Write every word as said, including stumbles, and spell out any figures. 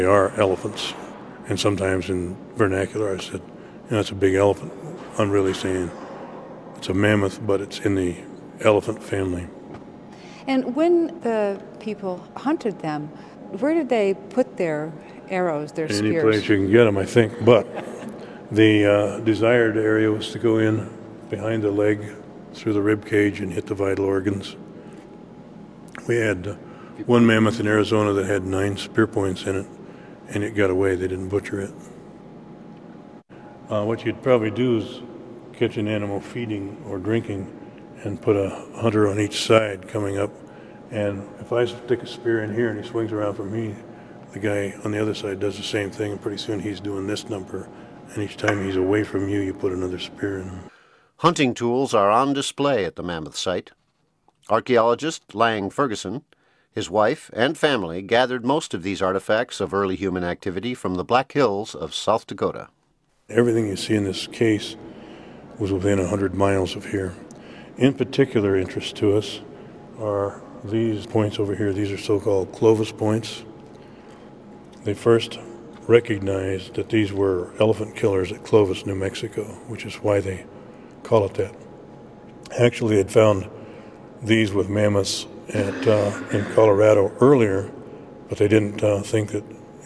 They are elephants, and sometimes in vernacular I said, you know, it's a big elephant. I'm really saying it's a mammoth, but it's in the elephant family. And when the people hunted them, where did they put their arrows, their Any spears? place you can get them, I think, but the uh, desired area was to go in behind the leg, through the rib cage, and hit the vital organs. We had uh, one mammoth in Arizona that had nine spear points in it, and it got away. They didn't butcher it. Uh, what you'd probably do is catch an animal feeding or drinking and put a hunter on each side coming up. And if I stick a spear in here and he swings around for me, the guy on the other side does the same thing, and pretty soon he's doing this number. And each time he's away from you, you put another spear in him. Hunting tools are on display at the mammoth site. Archaeologist Lang Ferguson, his wife, and family gathered most of these artifacts of early human activity from the Black Hills of South Dakota. Everything you see in this case was within one hundred miles of here. In particular interest to us are these points over here. These are so-called Clovis points. They first recognized that these were elephant killers at Clovis, New Mexico, which is why they call it that. Actually, they had found these with mammoths at, uh, in Colorado earlier, but they didn't uh, think that